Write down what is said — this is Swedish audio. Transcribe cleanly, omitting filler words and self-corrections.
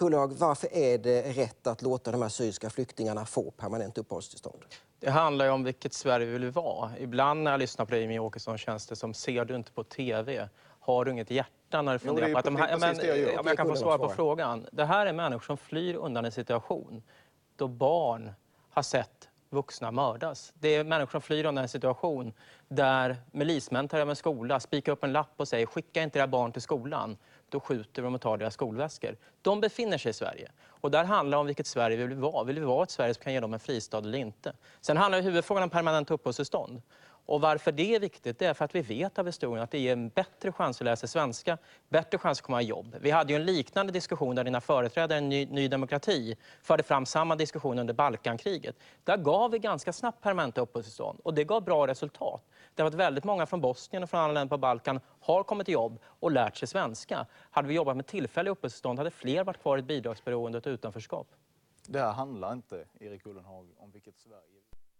Ullenhag, varför är det rätt att låta de här syriska flyktingarna få permanent uppehållstillstånd? Det handlar ju om vilket Sverige vill vara. Ibland när jag lyssnar på dig, Jimmie Åkesson, känns det som, ser du inte på tv? Har du inget hjärta när du funderar på att de här... Om jag kan få svara på frågan. Det här är människor som flyr undan en situation då barn har sett vuxna mördas. Det är människor som flyr undan en situation där milismän tar över en skola, spikar upp en lapp och säger skicka inte era barn till skolan. Då skjuter de och tar deras skolväskor. De befinner sig i Sverige. Och där handlar det om vilket Sverige vi vill vara. Vill vi vara ett Sverige som kan ge dem en fristad eller inte? Sen handlar huvudfrågan om permanent uppehållstillstånd. Och varför det är viktigt, det är för att vi vet av historien att det ger en bättre chans att läsa svenska, bättre chans att komma i jobb. Vi hade ju en liknande diskussion där dina företrädare i Ny Demokrati förde fram samma diskussion under Balkankriget. Där gav vi ganska snabbt permanenta uppehållstillstånd och det gav bra resultat. Det var att väldigt många från Bosnien och från andra länder på Balkan har kommit i jobb och lärt sig svenska. Hade vi jobbat med tillfälliga uppehållstillstånd hade fler varit kvar i ett bidragsberoende och ett utanförskap. Det här handlar inte, Erik Ullenhag, om vilket Sverige...